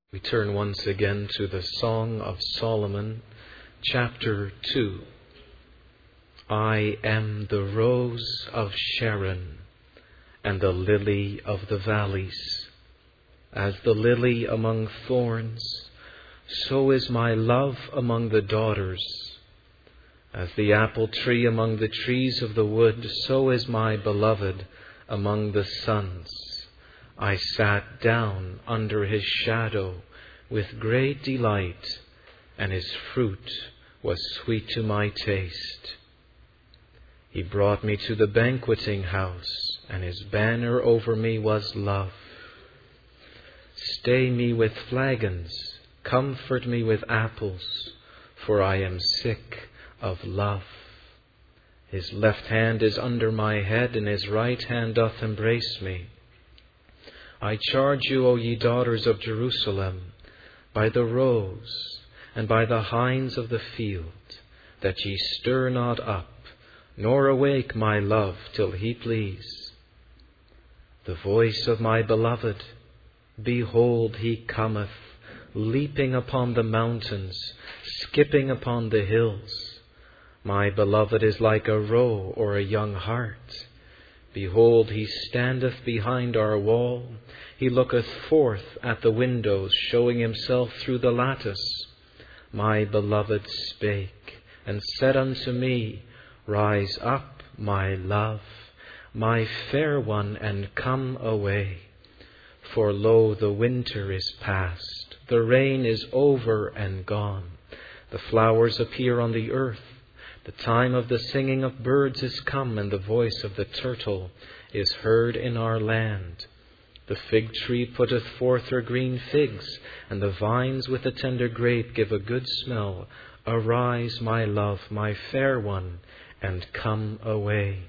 We turn once again to the Song of Solomon, chapter 2. I am the rose of Sharon and the lily of the valleys. As the lily among thorns, so is my love among the daughters. As the apple tree among the trees of the wood, so is my beloved among the sons. I sat down under his shadow with great delight, and his fruit was sweet to my taste. He brought me to the banqueting house, and his banner over me was love. Stay me with flagons, comfort me with apples, for I am sick of love. His left hand is under my head, and his right hand doth embrace me. I charge you, O ye daughters of Jerusalem, by the rose and by the hinds of the field, that ye stir not up, nor awake my love till he please. The voice of my beloved, behold, he cometh, leaping upon the mountains, skipping upon the hills. My beloved is like a roe or a young hart. Behold, he standeth behind our wall. He looketh forth at the windows, showing himself through the lattice. My beloved spake, and said unto me, Rise up, my love, my fair one, and come away. For lo, the winter is past, the rain is over and gone. The flowers appear on the earth. The time of the singing of birds is come, and the voice of the turtle is heard in our land. The fig tree putteth forth her green figs, and the vines with the tender grape give a good smell. Arise, my love, my fair one, and come away.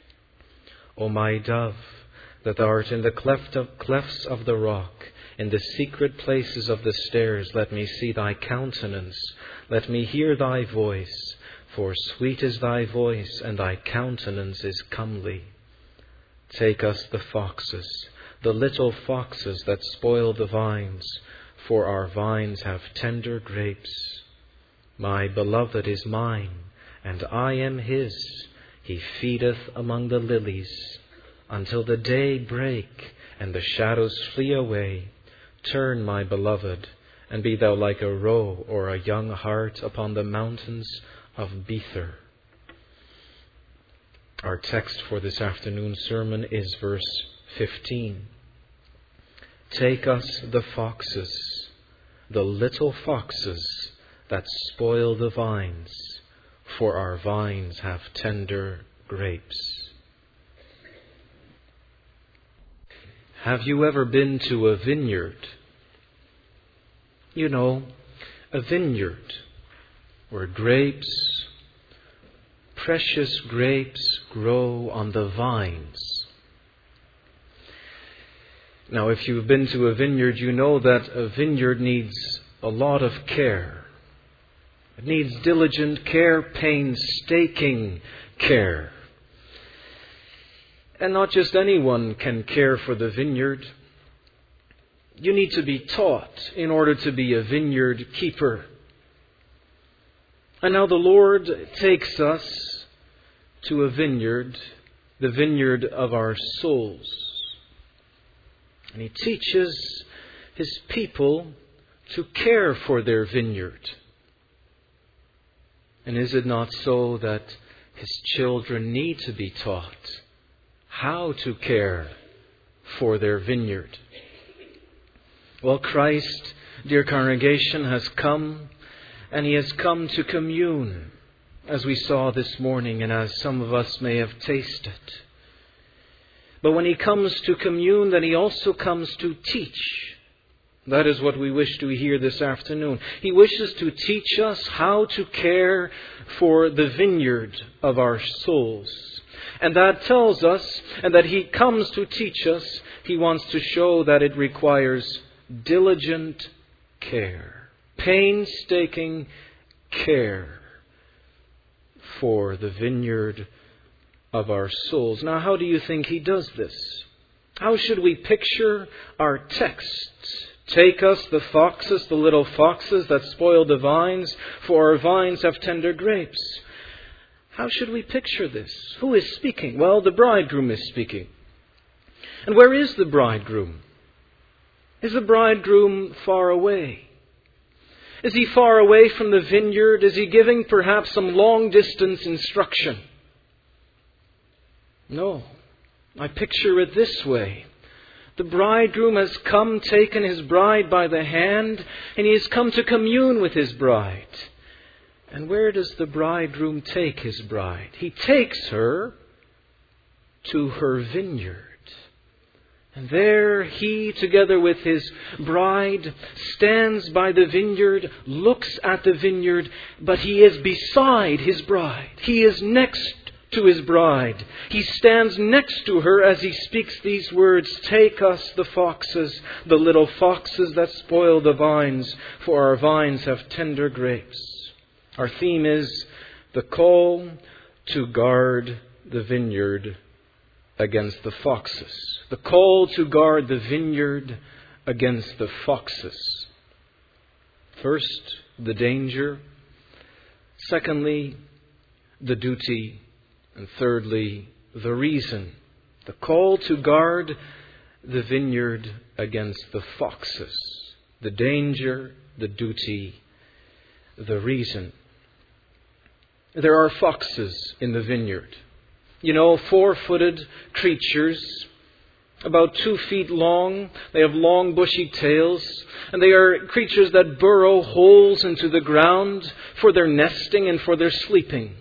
O my dove, that thou art in the clefts of the rock, in the secret places of the stairs, let me see thy countenance, let me hear thy voice. For sweet is thy voice, and thy countenance is comely. Take us the foxes, the little foxes that spoil the vines, for our vines have tender grapes. My beloved is mine, and I am his. He feedeth among the lilies, until the day break, and the shadows flee away. Turn, my beloved, and be thou like a roe or a young hart upon the mountains of Bether. Our text for this afternoon's sermon is verse 15. Take us the foxes, the little foxes that spoil the vines, for our vines have tender grapes. Have you ever been to a vineyard? You know, a vineyard where grapes, precious grapes, grow on the vines. Now, if you've been to a vineyard, you know that a vineyard needs a lot of care. It needs diligent care, painstaking care. And not just anyone can care for the vineyard. You need to be taught in order to be a vineyard keeper. And now the Lord takes us to a vineyard, the vineyard of our souls. And He teaches His people to care for their vineyard. And is it not so that His children need to be taught how to care for their vineyard? Well, Christ, dear congregation, has come, and He has come to commune, as we saw this morning and as some of us may have tasted. But when He comes to commune, then He also comes to teach. That is what we wish to hear this afternoon. He wishes to teach us how to care for the vineyard of our souls. And that tells us, and that He comes to teach us, He wants to show that it requires diligent care, painstaking care for the vineyard of our souls. Now, how do you think He does this? How should we picture our text Take us, the foxes, the little foxes that spoil the vines, for our vines have tender grapes. How should we picture this? Who is speaking? Well, the bridegroom is speaking. And where is the bridegroom? Is the bridegroom far away? Is he far away from the vineyard? Is he giving perhaps some long-distance instruction? No. I picture it this way. The bridegroom has come, taken his bride by the hand, and he has come to commune with his bride. And where does the bridegroom take his bride? He takes her to her vineyard. And there he, together with his bride, stands by the vineyard, looks at the vineyard, but he is beside his bride. He is next to his bride. He stands next to her as he speaks these words, "Take us, the foxes, the little foxes that spoil the vines, for our vines have tender grapes." Our theme is the call to guard the vineyard against the foxes. The call to guard the vineyard against the foxes. First, the danger. Secondly, the duty. And thirdly, the reason. The call to guard the vineyard against the foxes. The danger, the duty, the reason. There are foxes in the vineyard. You know, 4-footed creatures, about 2 feet long. They have long bushy tails. And they are creatures that burrow holes into the ground for their nesting and for their sleeping.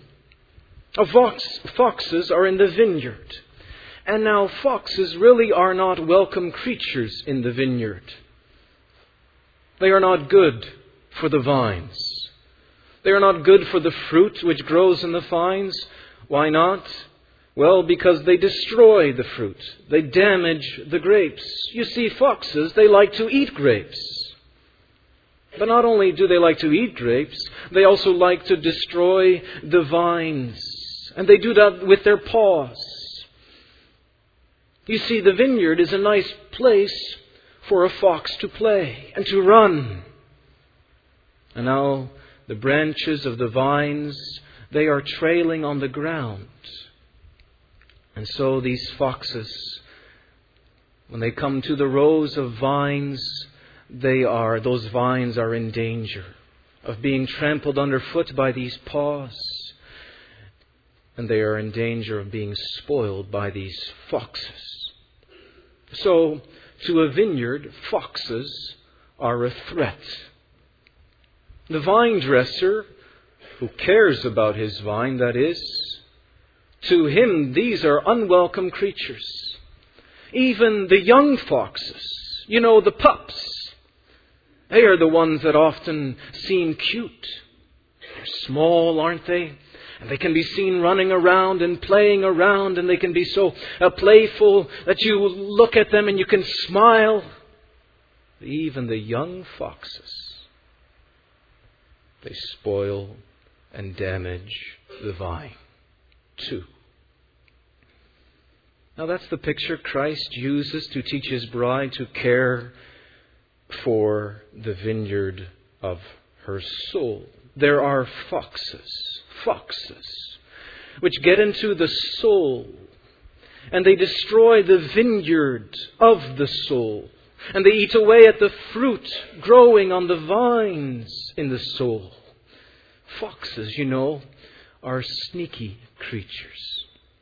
Foxes are in the vineyard. And now foxes really are not welcome creatures in the vineyard. They are not good for the vines. They are not good for the fruit which grows in the vines. Why not? Well, because they destroy the fruit. They damage the grapes. You see, foxes, they like to eat grapes. But not only do they like to eat grapes, they also like to destroy the vines. And they do that with their paws. You see, the vineyard is a nice place for a fox to play and to run. And now the branches of the vines, they are trailing on the ground. And so these foxes, when they come to the rows of vines, those vines are in danger of being trampled underfoot by these paws. And they are in danger of being spoiled by these foxes. So, to a vineyard, foxes are a threat. The vine dresser, who cares about his vine, that is, to him these are unwelcome creatures. Even the young foxes, you know, the pups, they are the ones that often seem cute. They're small, aren't they? And they can be seen running around and playing around, and they can be so playful that you look at them and you can smile. Even the young foxes, they spoil and damage the vine too. Now that's the picture Christ uses to teach his bride to care for the vineyard of her soul. There are foxes, which get into the soul, and they destroy the vineyard of the soul, and they eat away at the fruit growing on the vines in the soul. Foxes, you know, are sneaky creatures,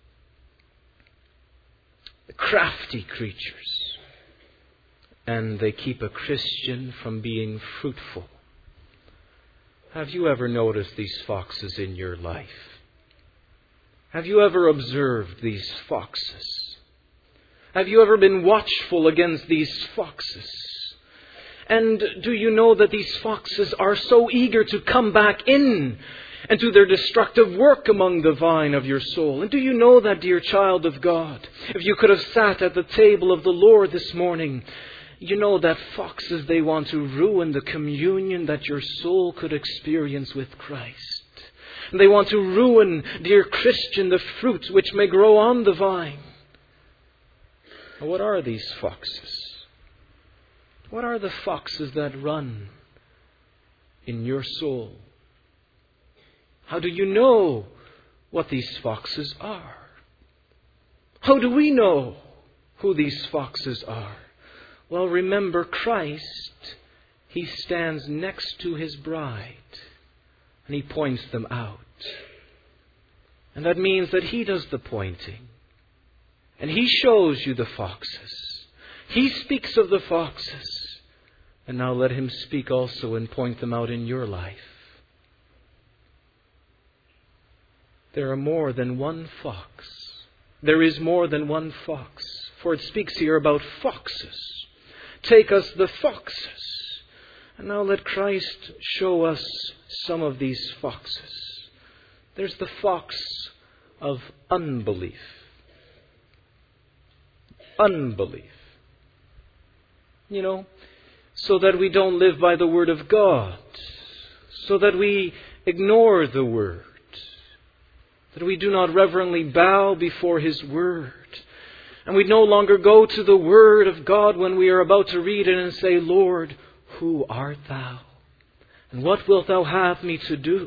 crafty creatures, and they keep a Christian from being fruitful. Have you ever noticed these foxes in your life? Have you ever observed these foxes? Have you ever been watchful against these foxes? And do you know that these foxes are so eager to come back in and do their destructive work among the vine of your soul? And do you know that, dear child of God, if you could have sat at the table of the Lord this morning, you know that foxes, they want to ruin the communion that your soul could experience with Christ. And they want to ruin, dear Christian, the fruit which may grow on the vine. What are these foxes? What are the foxes that run in your soul? How do you know what these foxes are? How do we know who these foxes are? Well, remember Christ. He stands next to His bride and He points them out. And that means that He does the pointing. And He shows you the foxes. He speaks of the foxes. And now let Him speak also and point them out in your life. There are more than one fox. There is more than one fox. For it speaks here about foxes. Take us the foxes. And now let Christ show us some of these foxes. There's the fox of unbelief. Unbelief. You know, so that we don't live by the Word of God. So that we ignore the Word. That we do not reverently bow before His Word. And we no longer go to the Word of God when we are about to read it and say, Lord, who art Thou? And what wilt Thou have me to do?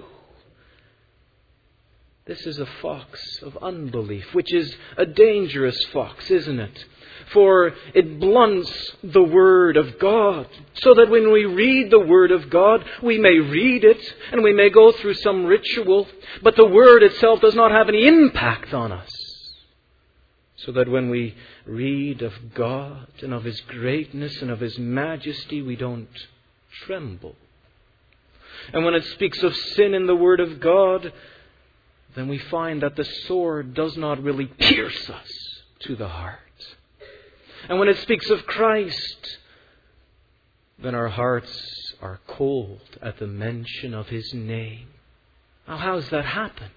This is a fox of unbelief, which is a dangerous fox, isn't it? For it blunts the Word of God, so that when we read the Word of God, we may read it and we may go through some ritual, but the Word itself does not have any impact on us. So that when we read of God and of His greatness and of His majesty, we don't tremble. And when it speaks of sin in the Word of God, then we find that the sword does not really pierce us to the heart. And when it speaks of Christ, then our hearts are cold at the mention of His name. Now, how has that happened?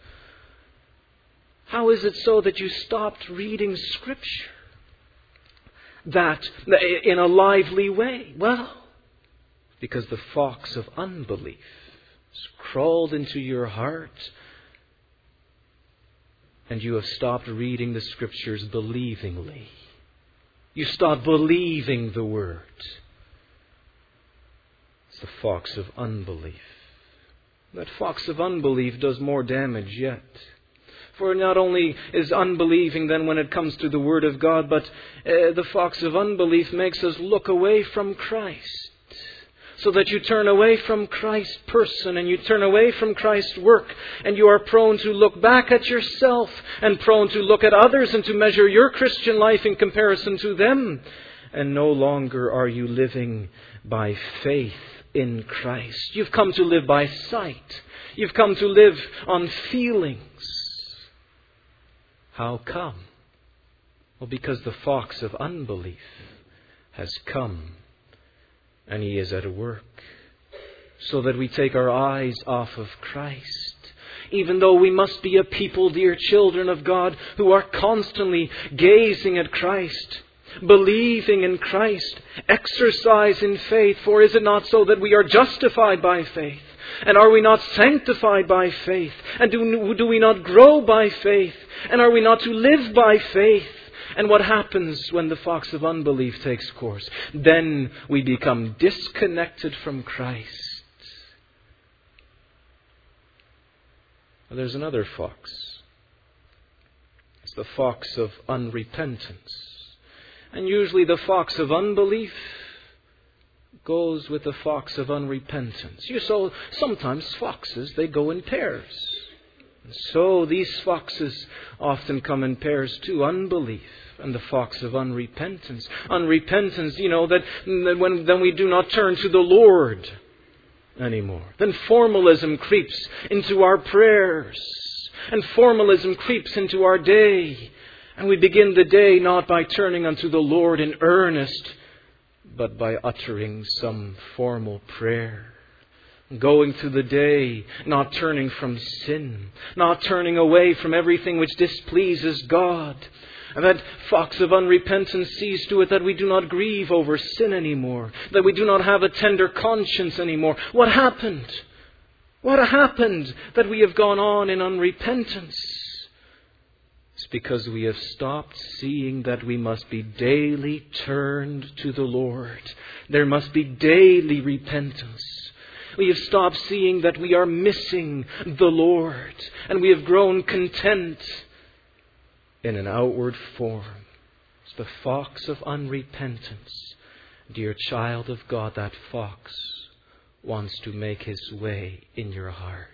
How is it so that you stopped reading Scripture that in a lively way? Well, because the fox of unbelief has crawled into your heart and you have stopped reading the Scriptures believingly. You stopped believing the Word. It's the fox of unbelief. That fox of unbelief does more damage yet. For not only is unbelieving then when it comes to the Word of God, but the fox of unbelief makes us look away from Christ. So that you turn away from Christ's person and you turn away from Christ's work, and you are prone to look back at yourself and prone to look at others and to measure your Christian life in comparison to them. And no longer are you living by faith in Christ. You've come to live by sight. You've come to live on feelings. How come? Well, because the fox of unbelief has come and he is at work, so that we take our eyes off of Christ. Even though we must be a people, dear children of God, who are constantly gazing at Christ, believing in Christ, exercise in faith. For is it not so that we are justified by faith? And are we not sanctified by faith? And do we not grow by faith? And are we not to live by faith? And what happens when the fox of unbelief takes course? Then we become disconnected from Christ. Well, there's another fox. It's the fox of unrepentance. And usually the fox of unbelief goes with the fox of unrepentance. So sometimes foxes, they go in pairs. And so these foxes often come in pairs too. Unbelief and the fox of unrepentance. Unrepentance, that when we do not turn to the Lord anymore. Then formalism creeps into our prayers. And formalism creeps into our day. And we begin the day not by turning unto the Lord in earnest, but by uttering some formal prayer. Going through the day, not turning from sin, not turning away from everything which displeases God. And that fox of unrepentance sees to it that we do not grieve over sin anymore, that we do not have a tender conscience anymore. What happened? What happened that we have gone on in unrepentance? It's because we have stopped seeing that we must be daily turned to the Lord. There must be daily repentance. We have stopped seeing that we are missing the Lord, and we have grown content in an outward form. It's the fox of unrepentance. Dear child of God, that fox wants to make his way in your heart.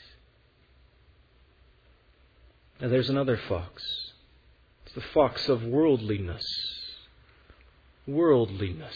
Now there's another fox. It's the fox of worldliness. Worldliness.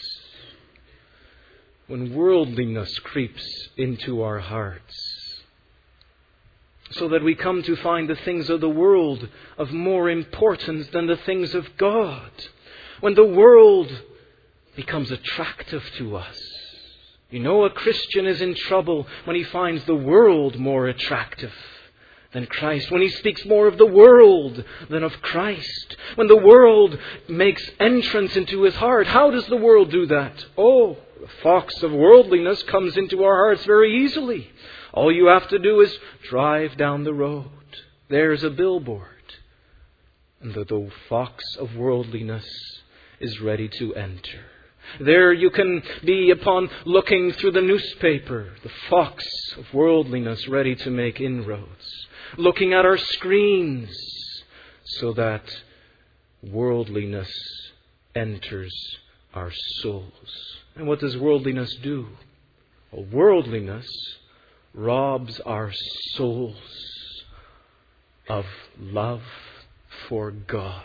When worldliness creeps into our hearts, so that we come to find the things of the world of more importance than the things of God. When the world becomes attractive to us. You know, a Christian is in trouble when he finds the world more attractive than Christ. When he speaks more of the world than of Christ. When the world makes entrance into his heart. How does the world do that? Oh, the fox of worldliness comes into our hearts very easily. All you have to do is drive down the road. There's a billboard. And the fox of worldliness is ready to enter. There you can be upon looking through the newspaper. The fox of worldliness ready to make inroads. Looking at our screens so that worldliness enters our souls. And what does worldliness do? Well, worldliness robs our souls of love for God.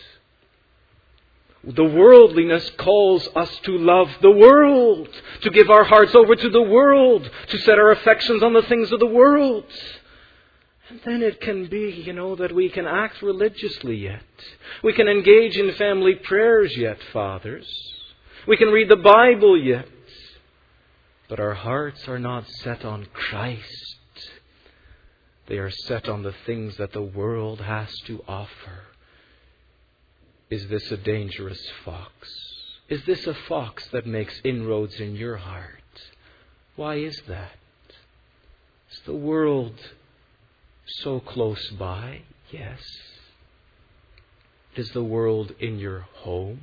The worldliness calls us to love the world, to give our hearts over to the world, to set our affections on the things of the world. And then it can be, that we can act religiously yet. We can engage in family prayers yet, fathers. We can read the Bible yet. But our hearts are not set on Christ. They are set on the things that the world has to offer. Is this a dangerous fox? Is this a fox that makes inroads in your heart? Why is that? Is the world so close by? Yes. Is the world in your home?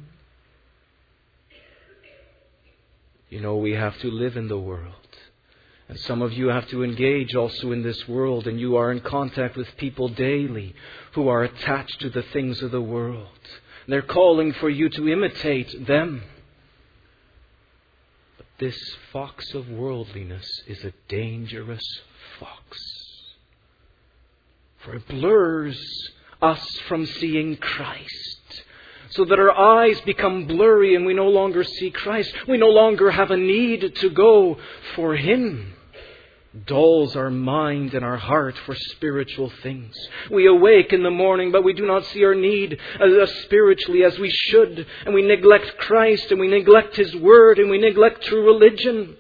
We have to live in the world. And some of you have to engage also in this world, and you are in contact with people daily who are attached to the things of the world. They're calling for you to imitate them. But this fox of worldliness is a dangerous fox. For it blurs us from seeing Christ. So that our eyes become blurry and we no longer see Christ. We no longer have a need to go for Him. Dulls our mind and our heart for spiritual things. We awake in the morning, but we do not see our need as spiritually as we should. And we neglect Christ, and we neglect His Word, and we neglect true religion.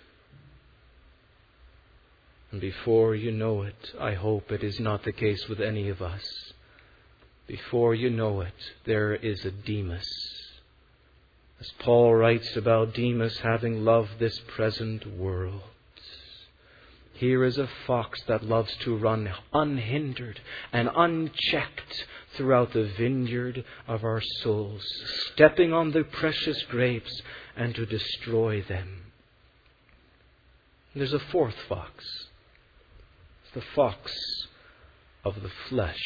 And before you know it, I hope it is not the case with any of us. Before you know it, there is a Demas. As Paul writes about Demas having loved this present world. Here is a fox that loves to run unhindered and unchecked throughout the vineyard of our souls, stepping on the precious grapes and to destroy them. There's a fourth fox. It's the fox of the flesh.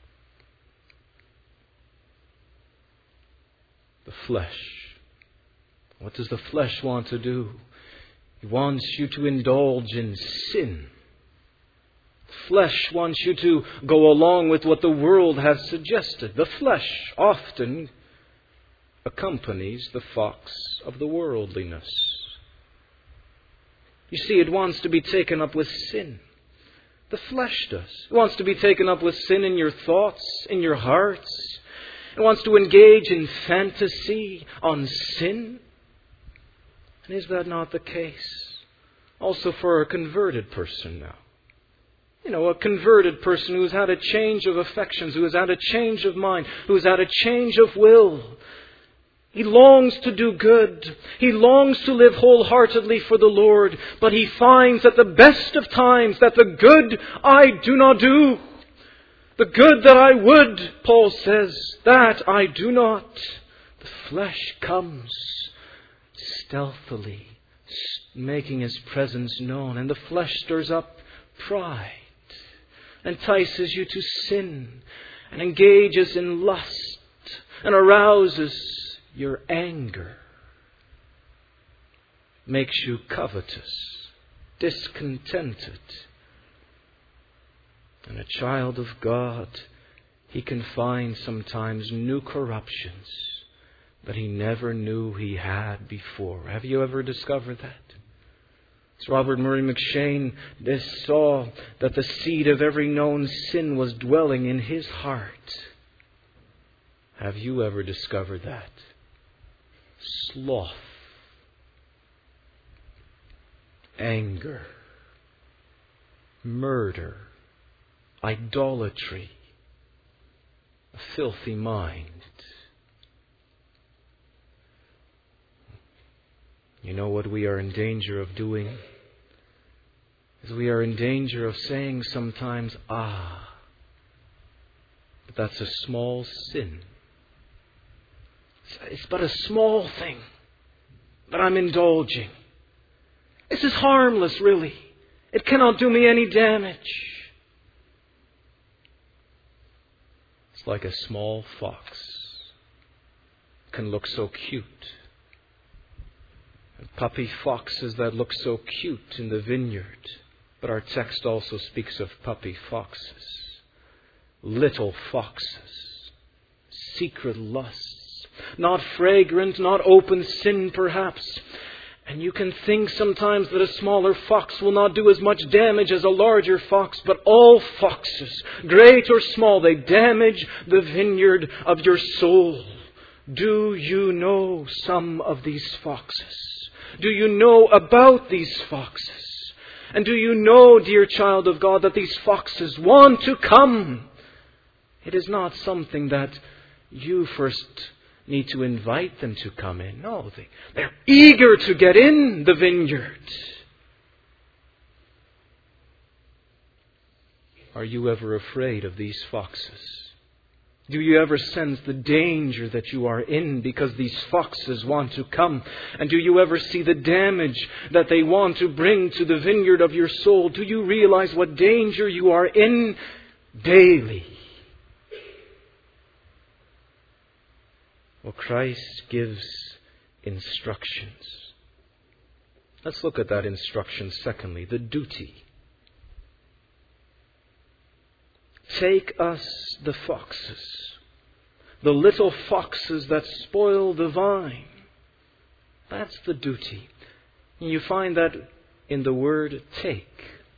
The flesh. What does the flesh want to do? He wants you to indulge in sin. Flesh wants you to go along with what the world has suggested. The flesh often accompanies the fox of the worldliness. You see, it wants to be taken up with sin. The flesh does. It wants to be taken up with sin in your thoughts, in your hearts. It wants to engage in fantasy on sin. And is that not the case? Also for a converted person now. A converted person who has had a change of affections, who has had a change of mind, who has had a change of will. He longs to do good. He longs to live wholeheartedly for the Lord. But he finds at the best of times that the good I do not do. The good that I would, Paul says, that I do not. The flesh comes stealthily, making his presence known. And the flesh stirs up pride, entices you to sin, and engages in lust, and arouses your anger. Makes you covetous, discontented. And a child of God, he can find sometimes new corruptions that he never knew he had before. Have you ever discovered that? As Robert Murray McShane saw that the seed of every known sin was dwelling in his heart. Have you ever discovered that? Sloth, anger, murder, idolatry, a filthy mind. You know what we are in danger of doing? Is we are in danger of saying sometimes, but that's a small sin. It's but a small thing that I'm indulging. This is harmless, really. It cannot do me any damage. It's like a small fox. It can look so cute. And puppy foxes that look so cute in the vineyard. But our text also speaks of puppy foxes. Little foxes. Secret lusts. Not fragrant, not open sin perhaps. And you can think sometimes that a smaller fox will not do as much damage as a larger fox. But all foxes, great or small, they damage the vineyard of your soul. Do you know some of these foxes? Do you know about these foxes? And do you know, dear child of God, that these foxes want to come? It is not something that you first need to invite them to come in. No, they're eager to get in the vineyard. Are you ever afraid of these foxes? Do you ever sense the danger that you are in because these foxes want to come? And do you ever see the damage that they want to bring to the vineyard of your soul? Do you realize what danger you are in daily? Well, Christ gives instructions. Let's look at that instruction secondly, the duty. Take us the foxes, the little foxes that spoil the vine. That's the duty. You find that in the word take.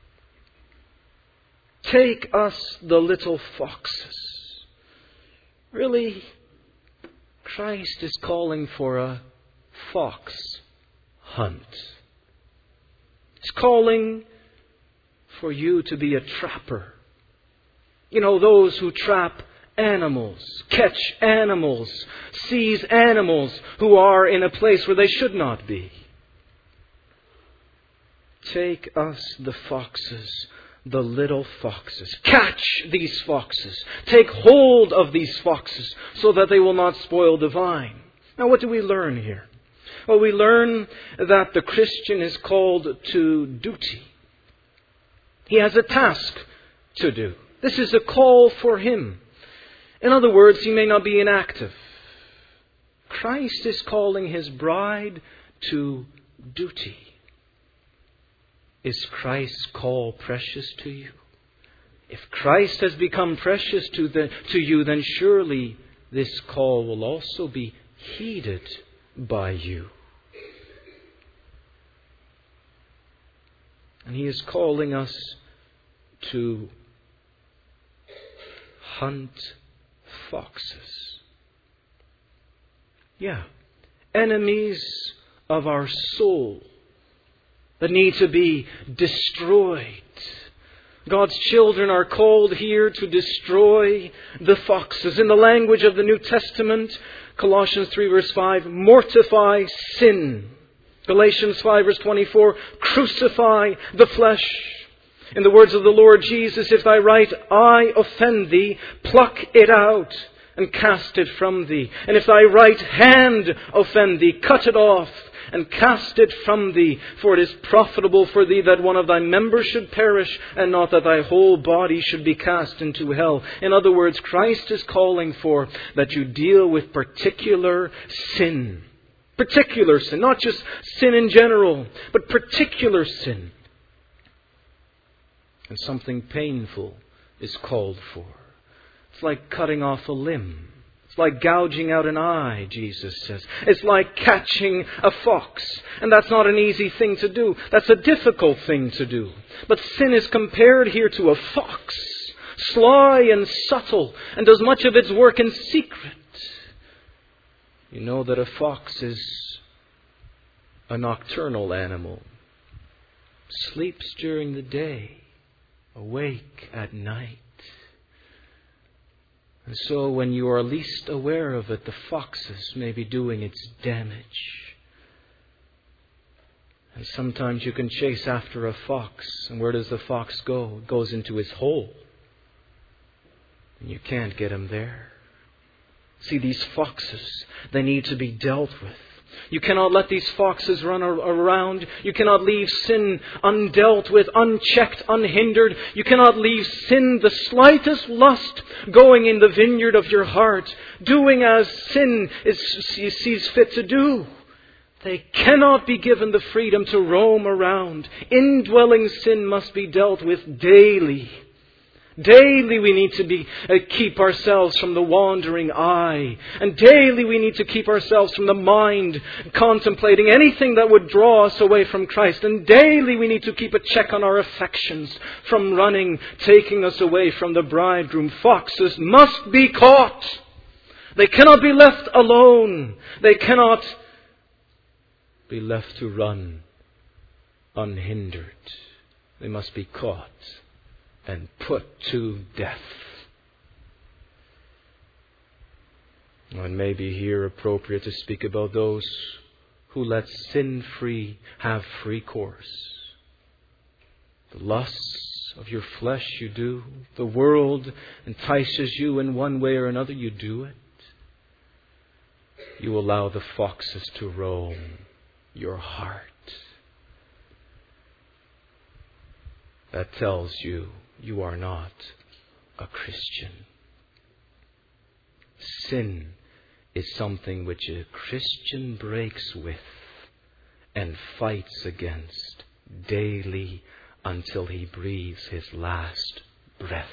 Take us the little foxes. Really, Christ is calling for a fox hunt. He's calling for you to be a trapper. You know, those who trap animals, catch animals, seize animals who are in a place where they should not be. Take us the foxes, the little foxes. Catch these foxes. Take hold of these foxes so that they will not spoil the vine. Now, what do we learn here? Well, we learn that the Christian is called to duty. He has a task to do. This is a call for him. In other words, he may not be inactive. Christ is calling his bride to duty. Is Christ's call precious to you? If Christ has become precious to you, then surely this call will also be heeded by you. And he is calling us to hunt foxes. Yeah, enemies of our soul that need to be destroyed. God's children are called here to destroy the foxes. In the language of the New Testament, Colossians 3 verse 5, mortify sin. Galatians 5 verse 24, crucify the flesh. In the words of the Lord Jesus, if thy right eye offend thee, pluck it out and cast it from thee. And if thy right hand offend thee, cut it off and cast it from thee. For it is profitable for thee that one of thy members should perish, and not that thy whole body should be cast into hell. In other words, Christ is calling for that you deal with particular sin. Particular sin, not just sin in general, but particular sin. And something painful is called for. It's like cutting off a limb. It's like gouging out an eye, Jesus says. It's like catching a fox. And that's not an easy thing to do. That's a difficult thing to do. But sin is compared here to a fox, sly and subtle, and does much of its work in secret. You know that a fox is a nocturnal animal. Sleeps during the day, awake at night. And so when you are least aware of it, the foxes may be doing its damage. And sometimes you can chase after a fox. And where does the fox go? It goes into his hole. And you can't get him there. See, these foxes, they need to be dealt with. You cannot let these foxes run around. You cannot leave sin undealt with, unchecked, unhindered. You cannot leave sin, the slightest lust, going in the vineyard of your heart, doing as sin sees fit to do. They cannot be given the freedom to roam around. Indwelling sin must be dealt with daily. Daily we need to keep ourselves from the wandering eye. And daily we need to keep ourselves from the mind contemplating anything that would draw us away from Christ. And daily we need to keep a check on our affections from running, taking us away from the bridegroom. Foxes must be caught. They cannot be left alone. They cannot be left to run unhindered. They must be caught and put to death. And maybe here appropriate to speak about those who let sin have free course. The lusts of your flesh you do. The world entices you in one way or another, you do it. You allow the foxes to roam your heart. That tells you you are not a Christian. Sin is something which a Christian breaks with and fights against daily until he breathes his last breath.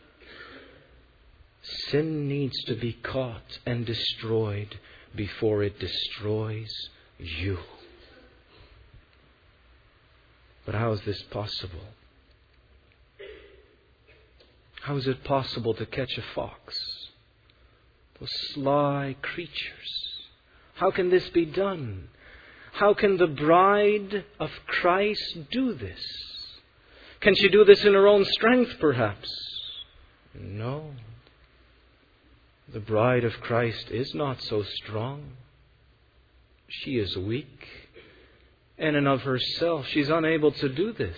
Sin needs to be caught and destroyed before it destroys you. But how is this possible? How is it possible to catch a fox? Those sly creatures. How can this be done? How can the bride of Christ do this? Can she do this in her own strength, perhaps? No. The bride of Christ is not so strong. She is weak. And in of herself, she's unable to do this.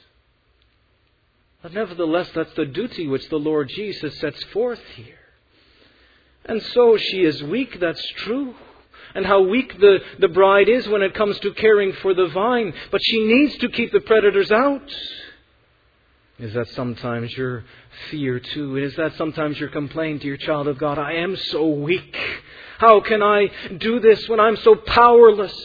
But nevertheless, that's the duty which the Lord Jesus sets forth here. And so she is weak, that's true. And how weak the bride is when it comes to caring for the vine. But she needs to keep the predators out. Is that sometimes your fear too? Is that sometimes your complaint, dear child of God? I am so weak. How can I do this when I'm so powerless?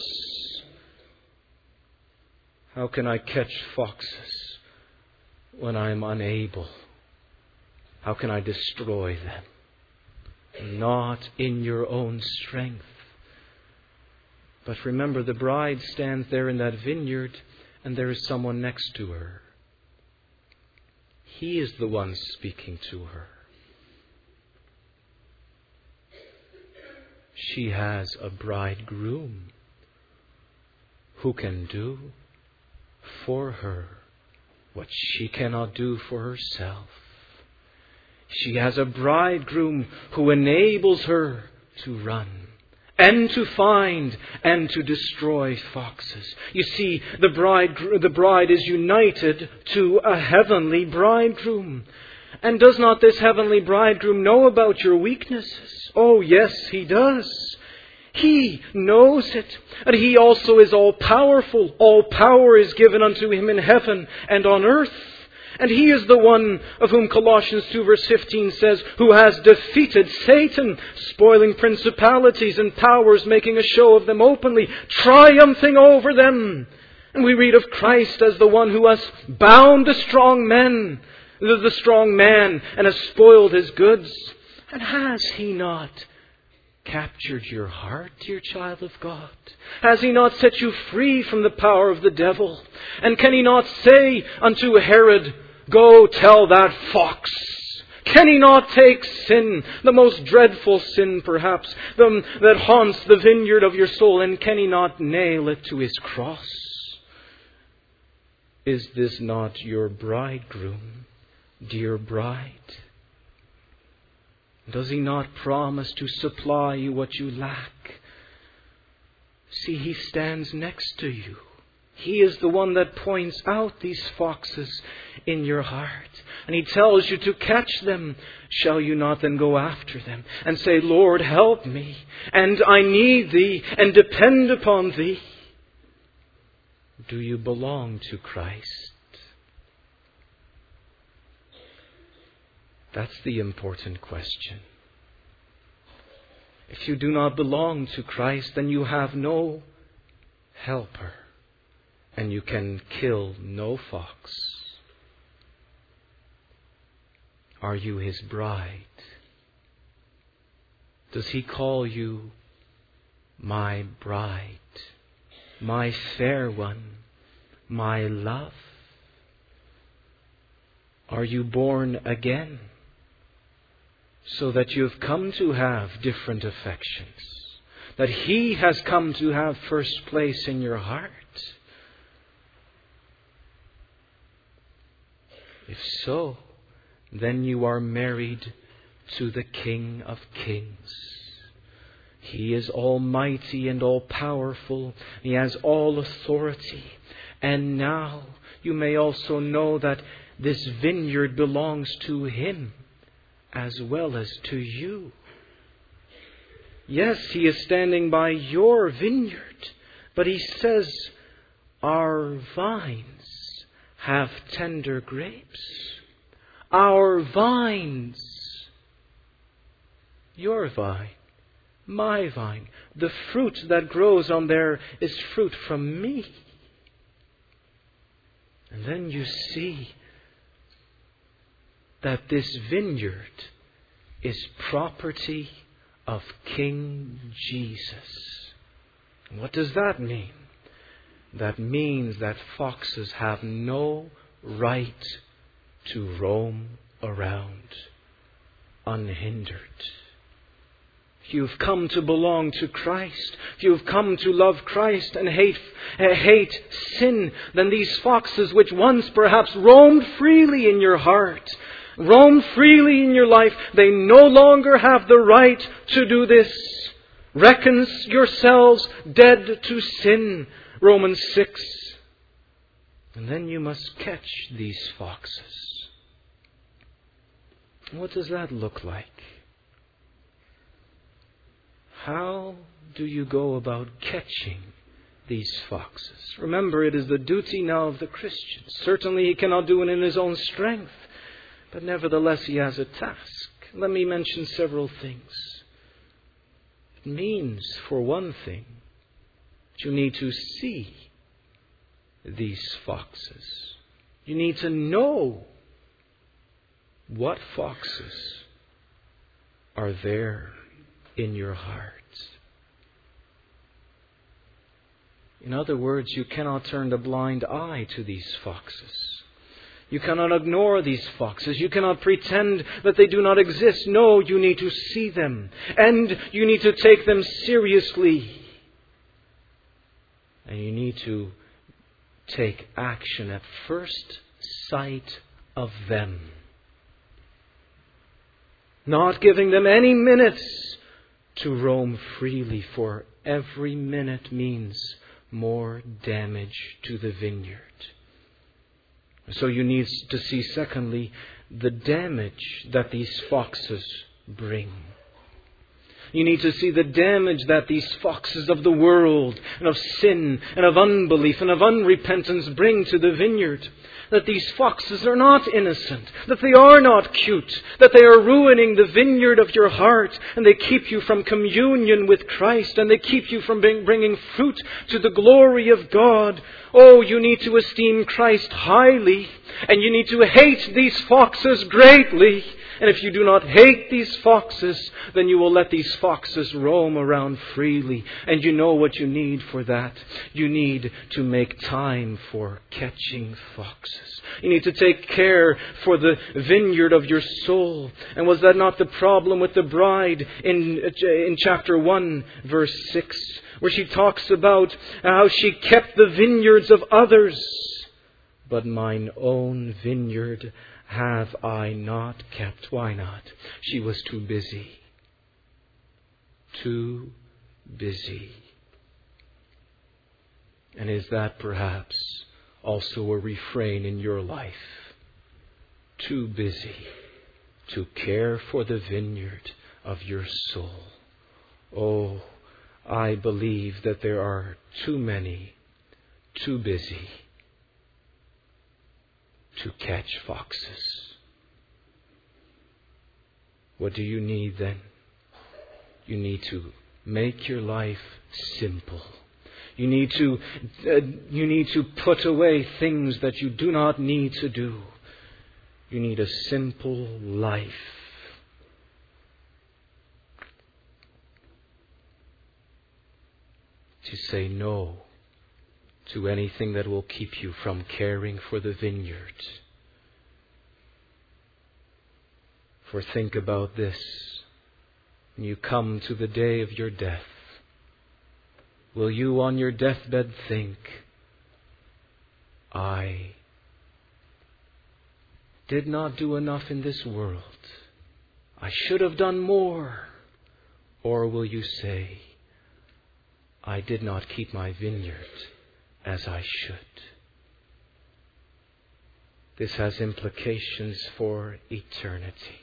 How can I catch foxes when I'm unable? How can I destroy them? Not in your own strength. But remember, the bride stands there in that vineyard and there is someone next to her. He is the one speaking to her. She has a bridegroom who can do for her what she cannot do for herself. She has a bridegroom who enables her to run and to find and to destroy foxes. You see, the bride is united to a heavenly bridegroom. And does not this heavenly bridegroom know about your weaknesses? Oh, yes, he does. He knows it. And he also is all-powerful. All power is given unto him in heaven and on earth. And he is the one of whom Colossians 2 verse 15 says, who has defeated Satan, spoiling principalities and powers, making a show of them openly, triumphing over them. And we read of Christ as the one who has bound the strong man, and has spoiled his goods. And has he not captured your heart, dear child of God? Has he not set you free from the power of the devil? And can he not say unto Herod, go tell that fox? Can he not take sin, the most dreadful sin perhaps, that haunts the vineyard of your soul, and can he not nail it to his cross? Is this not your bridegroom, dear bride? Does he not promise to supply you what you lack? See, he stands next to you. He is the one that points out these foxes in your heart. And he tells you to catch them. Shall you not then go after them and say, Lord, help me, and I need thee, and depend upon thee? Do you belong to Christ? That's the important question. If you do not belong to Christ, then you have no helper, and you can kill no fox. Are you his bride? Does he call you my bride, my fair one, my love? Are you born again, so that you have come to have different affections, that he has come to have first place in your heart? If so, then you are married to the King of Kings. He is almighty and all-powerful. He has all authority. And now you may also know that this vineyard belongs to him as well as to you. Yes, he is standing by your vineyard, but he says, our vines have tender grapes. Our vines, your vine, my vine, the fruit that grows on there is fruit from me. And then you see that this vineyard is property of King Jesus. And what does that mean? That means that foxes have no right to roam around unhindered. If you've come to belong to Christ, if you've come to love Christ and hate sin, then these foxes which once perhaps roamed freely in your heart, roam freely in your life, they no longer have the right to do this. Reckon yourselves dead to sin, Romans 6. And then you must catch these foxes. What does that look like? How do you go about catching these foxes? Remember, it is the duty now of the Christian. Certainly he cannot do it in his own strength, but nevertheless he has a task. Let me mention several things. It means, for one thing, that you need to see these foxes. You need to know what foxes are there in your heart. In other words, you cannot turn a blind eye to these foxes. You cannot ignore these foxes. You cannot pretend that they do not exist. No, you need to see them. And you need to take them seriously. And you need to take action at first sight of them. Not giving them any minutes to roam freely, for every minute means more damage to the vineyard. So you need to see, secondly, the damage that these foxes bring. You need to see the damage that these foxes of the world and of sin and of unbelief and of unrepentance bring to the vineyard. That these foxes are not innocent, that they are not cute, that they are ruining the vineyard of your heart, and they keep you from communion with Christ, and they keep you from bringing fruit to the glory of God. Oh, you need to esteem Christ highly, and you need to hate these foxes greatly. And if you do not hate these foxes, then you will let these foxes roam around freely. And you know what you need for that. You need to make time for catching foxes. You need to take care for the vineyard of your soul. And was that not the problem with the bride in chapter 1, verse 6, where she talks about how she kept the vineyards of others, but mine own vineyard have I not kept. Why not? She was too busy. Too busy. And is that perhaps also a refrain in your life? Too busy to care for the vineyard of your soul. Oh, I believe that there are too many too busy to catch foxes. What do you need then? You need to make your life simple. You need to put away things that you do not need to do. You need a simple life. To say no to anything that will keep you from caring for the vineyard. For think about this. When you come to the day of your death, will you on your deathbed think, I did not do enough in this world. I should have done more. Or will you say, I did not keep my vineyard as I should. This has implications for eternity.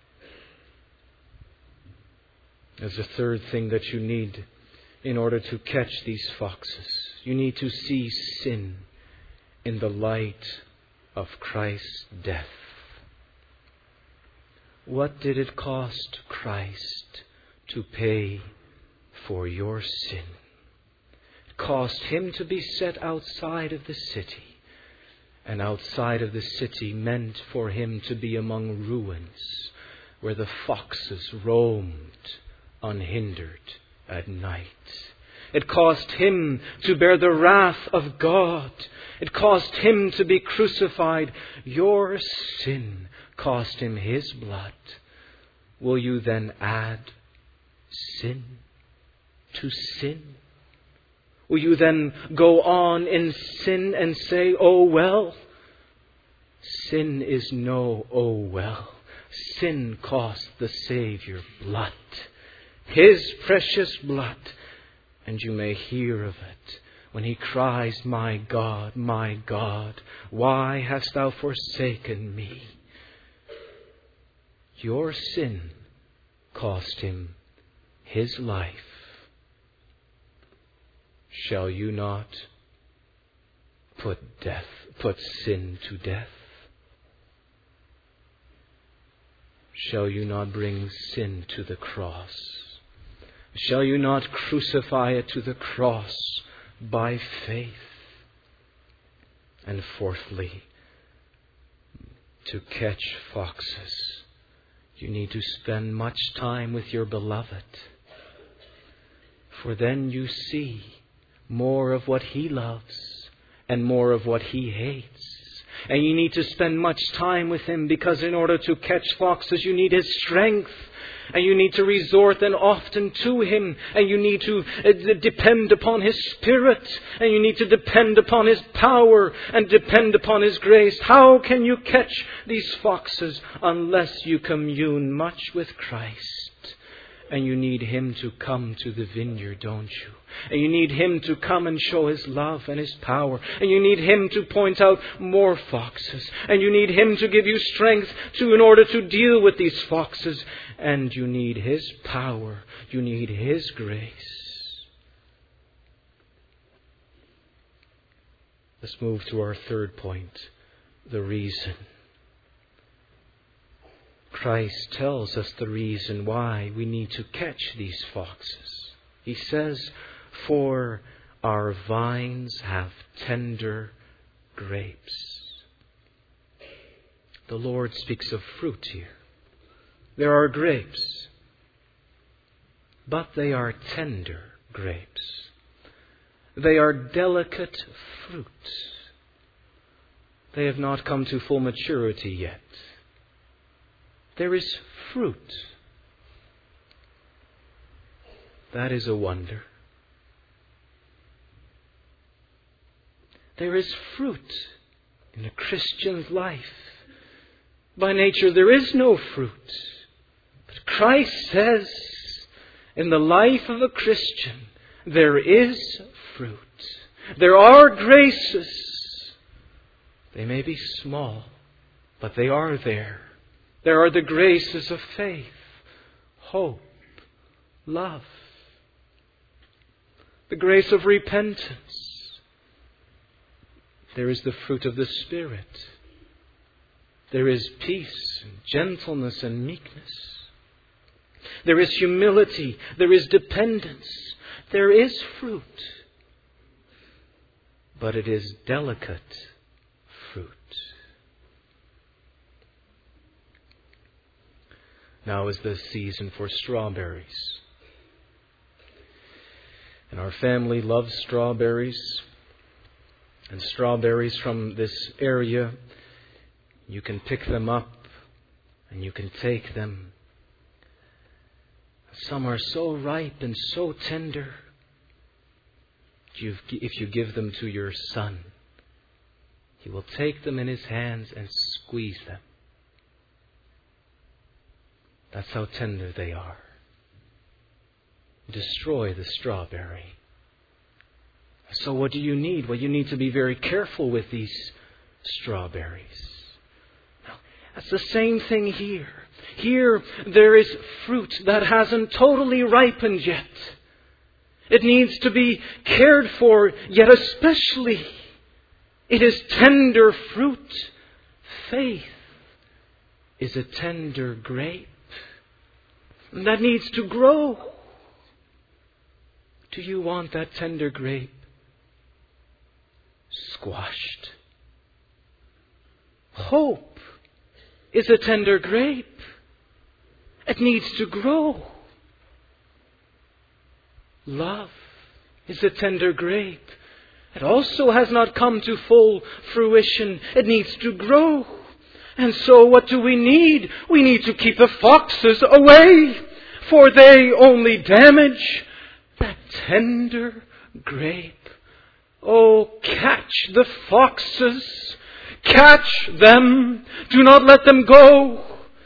There's a third thing that you need in order to catch these foxes. You need to see sin in the light of Christ's death. What did it cost Christ to pay for your sin? Cost Him to be set outside of the city. And outside of the city meant for Him to be among ruins, where the foxes roamed unhindered at night. It cost Him to bear the wrath of God. It cost Him to be crucified. Your sin cost Him His blood. Will you then add sin to sin? Will you then go on in sin and say, oh well? Sin is no oh well. Sin cost the Savior blood. His precious blood. And you may hear of it when He cries, my God, why hast thou forsaken me? Your sin cost Him His life. Shall you not put sin to death? Shall you not bring sin to the cross? Shall you not crucify it to the cross by faith? And fourthly, to catch foxes, you need to spend much time with your beloved. For then you see more of what He loves and more of what He hates. And you need to spend much time with Him, because in order to catch foxes you need His strength. And you need to resort then often to Him. And you need to depend upon His Spirit. And you need to depend upon His power and depend upon His grace. How can you catch these foxes unless you commune much with Christ And you need Him to come to the vineyard, don't you? And you need Him to come and show His love and His power. And you need Him to point out more foxes. And you need Him to give you strength in order to deal with these foxes. And you need His power. You need His grace. Let's move to our third point, the reason. Christ tells us the reason why we need to catch these foxes. He says, "For our vines have tender grapes." The Lord speaks of fruit here. There are grapes, but they are tender grapes. They are delicate fruit. They have not come to full maturity yet. There is fruit. That is a wonder. There is fruit in a Christian's life. By nature, there is no fruit. But Christ says, in the life of a Christian, there is fruit. There are graces. They may be small, but they are there. There are the graces of faith, hope, love, the grace of repentance. There is the fruit of the Spirit. There is peace and gentleness and meekness. There is humility. There is dependence. There is fruit. But it is delicate fruit. Now is the season for strawberries. And our family loves strawberries. And strawberries from this area, you can pick them up and you can take them. Some are so ripe and so tender. If you give them to your son, he will take them in his hands and squeeze them. That's how tender they are. Destroy the strawberry. So what do you need? Well, you need to be very careful with these strawberries. Now, that's the same thing here. Here there is fruit that hasn't totally ripened yet. It needs to be cared for, yet especially it is tender fruit. Faith is a tender grape that needs to grow. Do you want that tender grape squashed? Hope is a tender grape. It needs to grow. Love is a tender grape. It also has not come to full fruition. It needs to grow. And so what do we need? We need to keep the foxes away, for they only damage that tender grape. Oh, catch the foxes. Catch them. Do not let them go.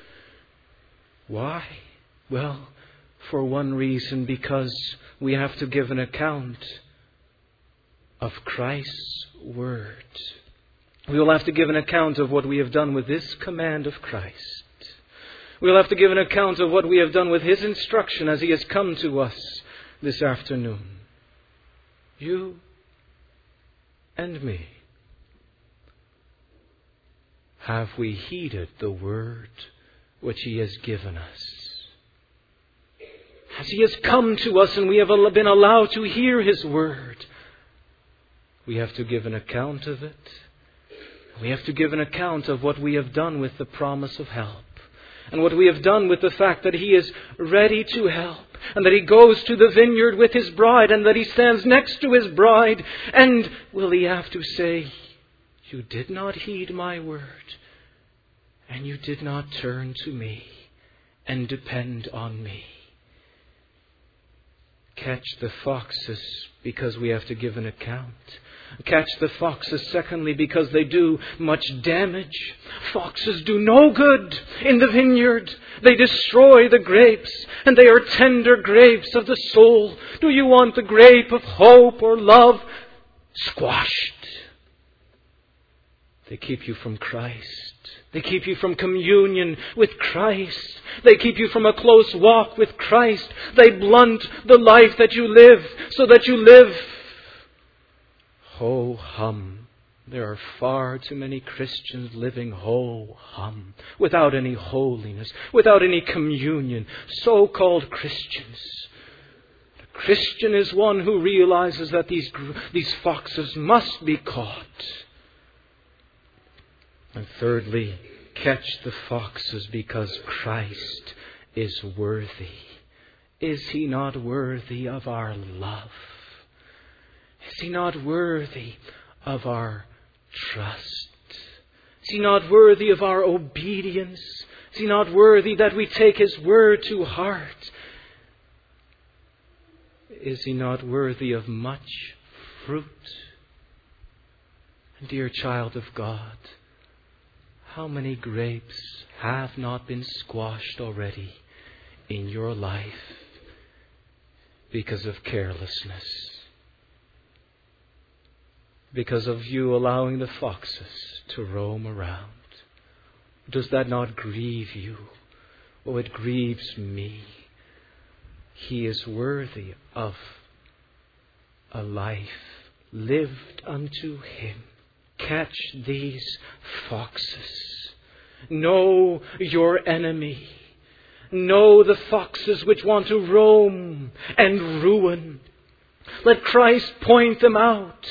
Why? Well, for one reason, because we have to give an account of Christ's Word. We will have to give an account of what we have done with this command of Christ. We will have to give an account of what we have done with His instruction as He has come to us this afternoon. You and me. Have we heeded the Word which He has given us? As He has come to us and we have been allowed to hear His Word, we have to give an account of it. We have to give an account of what we have done with the promise of help. And what we have done with the fact that He is ready to help. And that He goes to the vineyard with His bride. And that He stands next to His bride. And will He have to say, you did not heed my word. And you did not turn to me and depend on me. Catch the foxes, because we have to give an account. Catch the foxes, secondly, because they do much damage. Foxes do no good in the vineyard. They destroy the grapes, and they are tender grapes of the soul. Do you want the grape of hope or love squashed? They keep you from Christ. They keep you from communion with Christ. They keep you from a close walk with Christ. They blunt the life that you live so that you live ho-hum. There are far too many Christians living ho-hum, without any holiness, without any communion, so-called Christians. The Christian is one who realizes that these foxes must be caught. And thirdly, catch the foxes because Christ is worthy. Is He not worthy of our love? Is He not worthy of our trust? Is He not worthy of our obedience? Is He not worthy that we take His word to heart? Is He not worthy of much fruit? And dear child of God, how many grapes have not been squashed already in your life because of carelessness? Because of you allowing the foxes to roam around? Does that not grieve you? Oh, it grieves me. He is worthy of a life lived unto Him. Catch these foxes. Know your enemy. Know the foxes which want to roam and ruin. Let Christ point them out.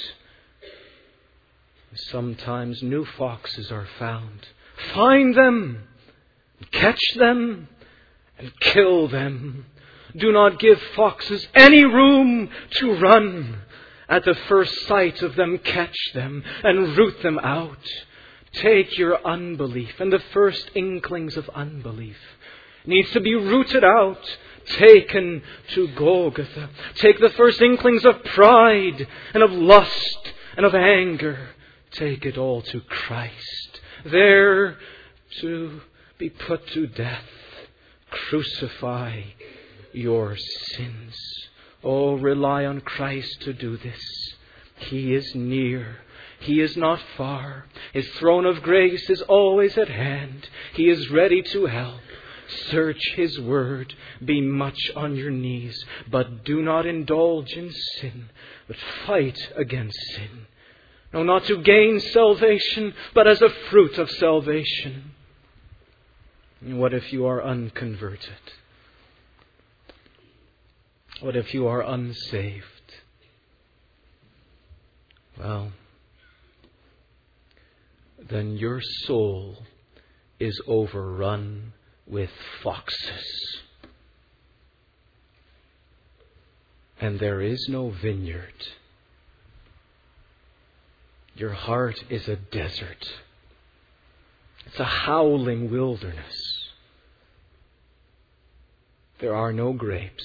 Sometimes new foxes are found. Find them, catch them, and kill them. Do not give foxes any room to run. At the first sight of them, catch them and root them out. Take your unbelief and the first inklings of unbelief needs to be rooted out, taken to Golgotha. Take the first inklings of pride and of lust and of anger. Take it all to Christ, there to be put to death. Crucify your sins. Oh, rely on Christ to do this. He is near. He is not far. His throne of grace is always at hand. He is ready to help. Search His word. Be much on your knees. But do not indulge in sin, but fight against sin. No, not to gain salvation, but as a fruit of salvation. What if you are unconverted? What if you are unsaved? Well, then your soul is overrun with foxes. And there is no vineyard. Your heart is a desert. It's a howling wilderness. There are no grapes.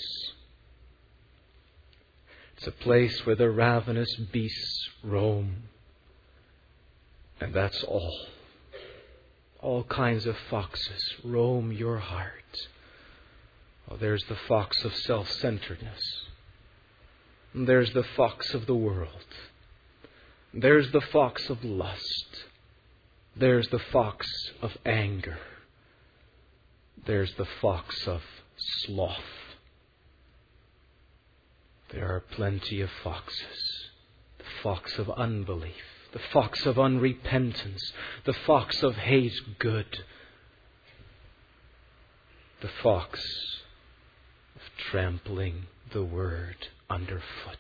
It's a place where the ravenous beasts roam. And that's all. All kinds of foxes roam your heart. Oh, there's the fox of self-centeredness. And there's the fox of the world. There's the fox of lust. There's the fox of anger. There's the fox of sloth. There are plenty of foxes. The fox of unbelief. The fox of unrepentance. The fox of hate good. The fox of trampling the word underfoot.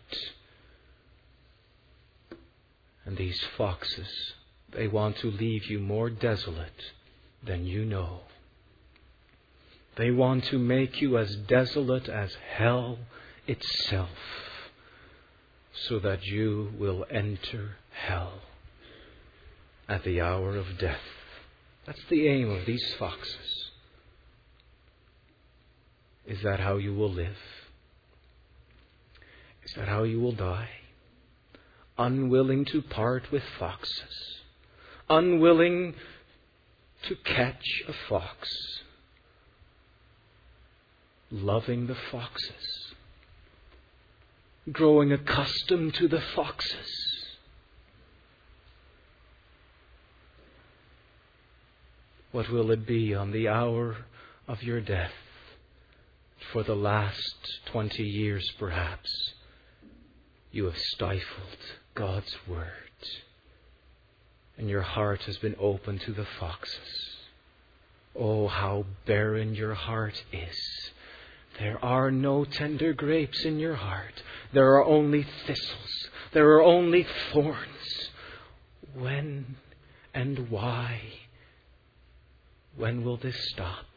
And these foxes, they want to leave you more desolate than you know. They want to make you as desolate as hell itself, so that you will enter hell at the hour of death. That's the aim of these foxes. Is that how you will live? Is that how you will die? unwilling to part with foxes, unwilling to catch a fox, loving the foxes, growing accustomed to the foxes. What will it be on the hour of your death? For the last 20 years, perhaps, you have stifled God's Word, and your heart has been open to the foxes. Oh, how barren your heart is. There are no tender grapes in your heart. There are only thistles. There are only thorns. When and why? When will this stop?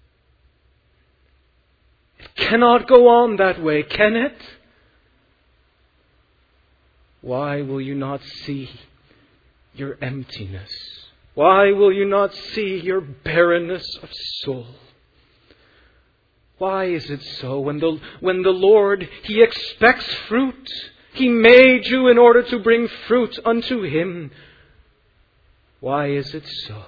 It cannot go on that way, can it? Why will you not see your emptiness? Why will you not see your barrenness of soul? Why is it so? When the Lord, He expects fruit. He made you in order to bring fruit unto Him. Why is it so?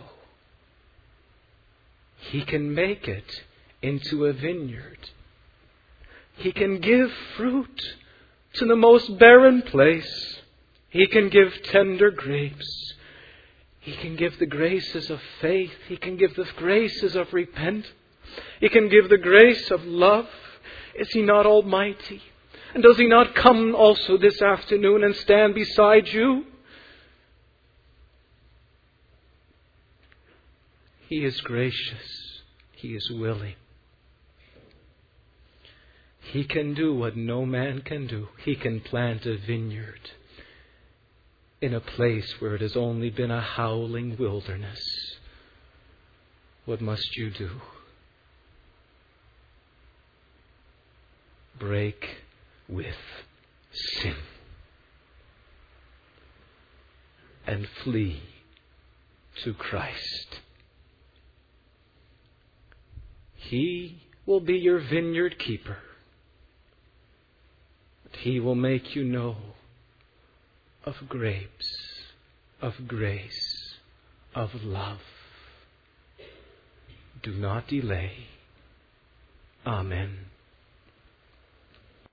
He can make it into a vineyard. He can give fruit to the most barren place. He can give tender grapes. He can give the graces of faith. He can give the graces of repentance. He can give the grace of love. Is He not almighty? And does He not come also this afternoon and stand beside you? He is gracious. He is willing. He can do what no man can do. He can plant a vineyard in a place where it has only been a howling wilderness. What must you do? Break with sin and flee to Christ. He will be your vineyard keeper. He will make you know of grapes, of grace, of love. Do not delay. Amen.